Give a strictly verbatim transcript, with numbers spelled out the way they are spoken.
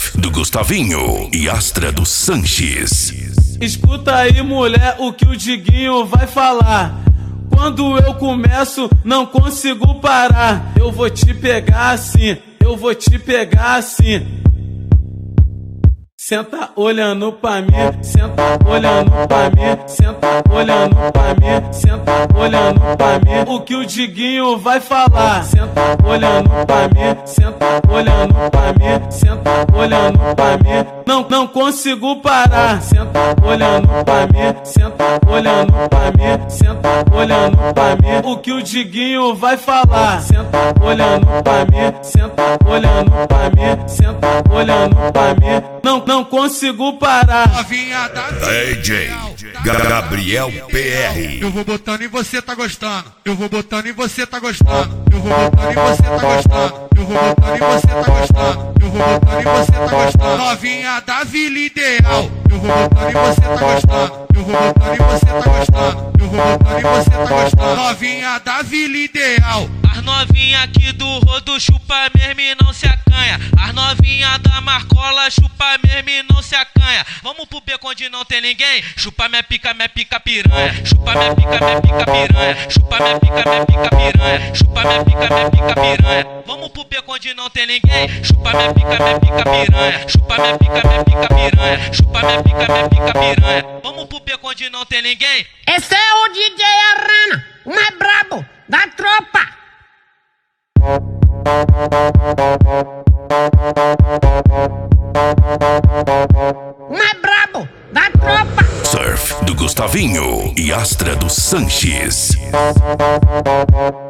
Surf do Gustavinho e Astra do Sanches. Escuta aí, mulher, o que o Diguinho vai falar. Quando eu começo, não consigo parar. Eu vou te pegar assim, eu vou te pegar assim. Senta olhando pra mim, senta olhando pra mim, senta olhando pra mim, senta olhando pra mim. O que o Diguinho vai falar? Senta olhando pra mim, senta olhando pra mim, senta olhando pra mim. Não, não consigo parar. Senta olhando pra mim, senta olhando pra mim, senta olhando pra mim. O que o Diguinho vai falar? Senta olhando pra mim, senta olhando pra mim, senta olhando pra mim. Não, não consigo parar. D J Gabriel P R. Eu vou botando e você tá gostando. Eu vou botando e você tá gostando. Eu vou botando e você tá gostando. Eu vou botando e você tá gostando. Eu vou botando e você tá gostando. Novinha da Vila Ideal. Eu vou botando e você tá gostando. Eu vou botando e você tá gostando. Eu vou botando e você tá gostando. Novinha da Vila Ideal. As novinha aqui do rodo chupa mesmo e não se acanha. As novinha da Marcola chupa mesmo e não se acanha. Vamos pro beco onde não tem ninguém. Chupa minha pica, minha pica piranha. Chupa minha pica, minha pica piranha. Chupa minha pica, minha pica piranha. Chupa minha pica, minha pica piranha. Vamos pro beco onde não tem ninguém. Chupa minha pica, minha pica piranha. Chupa minha pica, minha pica piranha. Chupa minha pica, minha pica piranha. Vamos pro beco onde não tem ninguém. Esse é o D J Arana, o mais brabo da tropa. O mais brabo da tropa. Surf do Gustavinho e Astra do Sanches.